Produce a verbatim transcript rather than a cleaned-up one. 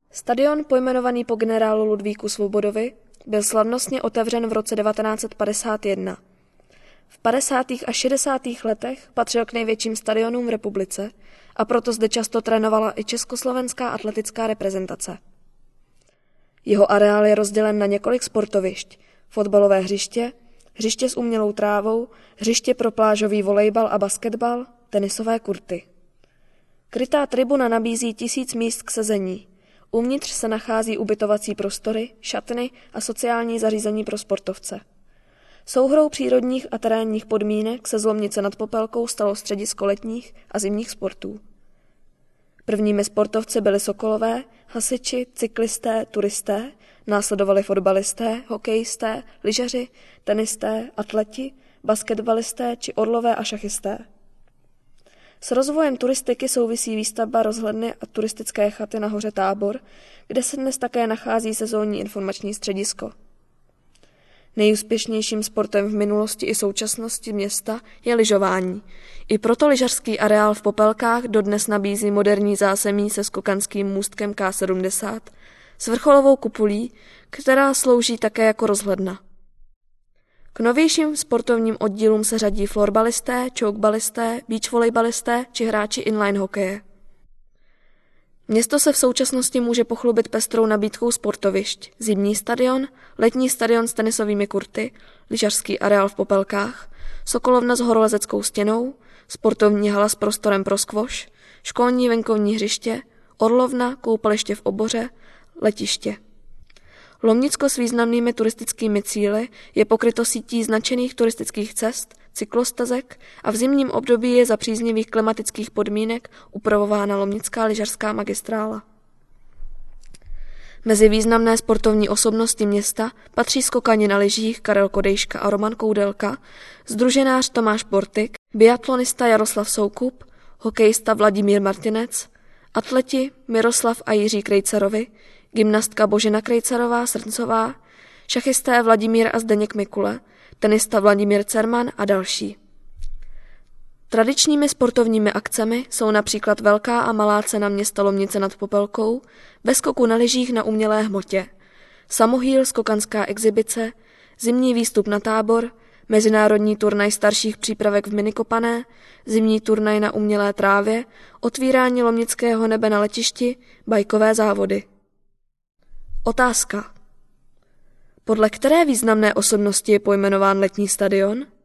Stadion, pojmenovaný po generálu Ludvíku Svobodovi, byl slavnostně otevřen v roce devatenáct set padesát jedna. V padesátých a šedesátých letech patřil k největším stadionům v republice a proto zde často trénovala i československá atletická reprezentace. Jeho areál je rozdělen na několik sportovišť, fotbalové hřiště, hřiště s umělou trávou, hřiště pro plážový volejbal a basketbal, tenisové kurty. Krytá tribuna nabízí tisíc míst k sezení. Uvnitř se nachází ubytovací prostory, šatny a sociální zařízení pro sportovce. Souhrou přírodních a terénních podmínek se z Lomnice nad Popelkou stalo středisko letních a zimních sportů. Prvními sportovci byli sokolové, hasiči, cyklisté, turisté, následovali fotbalisté, hokejisté, lyžaři, tenisté, atleti, basketbalisté či orlové a šachisté. S rozvojem turistiky souvisí výstavba rozhledny a turistické chaty na hoře Tábor, kde se dnes také nachází sezónní informační středisko. Nejúspěšnějším sportem v minulosti i současnosti města je lyžování. I proto lyžařský areál v Popelkách dodnes nabízí moderní zázemí se skokanským můstkem K sedmdesát s vrcholovou kupolí, která slouží také jako rozhledna. K novějším sportovním oddílům se řadí florbalisté, čoukbalisté, beachvolejbalisté či hráči inline hokeje. Město se v současnosti může pochlubit pestrou nabídkou sportovišť, zimní stadion, letní stadion s tenisovými kurty, lyžařský areál v Popelkách, sokolovna s horolezeckou stěnou, sportovní hala s prostorem pro skvoš, školní venkovní hřiště, orlovna, koupaliště v oboře, letiště. Lomnicko s významnými turistickými cíli je pokryto sítí značených turistických cest, cyklostezek a v zimním období je za příznivých klimatických podmínek upravována Lomnická lyžařská magistrála. Mezi významné sportovní osobnosti města patří skokani na lyžích Karel Kodejška a Roman Koudelka, sdruženář Tomáš Portik, biatlonista Jaroslav Soukup, hokejista Vladimír Martinec, atleti Miroslav a Jiří Krejcerovi, gymnastka Božena Krejcerová Srncová, šachisté Vladimír a Zdeněk Mikule, tenista Vladimír Cerman a další. Tradičními sportovními akcemi jsou například Velká a Malá cena města Lomnice nad Popelkou, ve skoku na lyžích na umělé hmotě, samohýl skokanská exibice, zimní výstup na Tábor, mezinárodní turnaj starších přípravek v minikopané, zimní turnaj na umělé trávě, otvírání lomnického nebe na letišti, bajkové závody. Otázka. Podle které významné osobnosti je pojmenován letní stadion?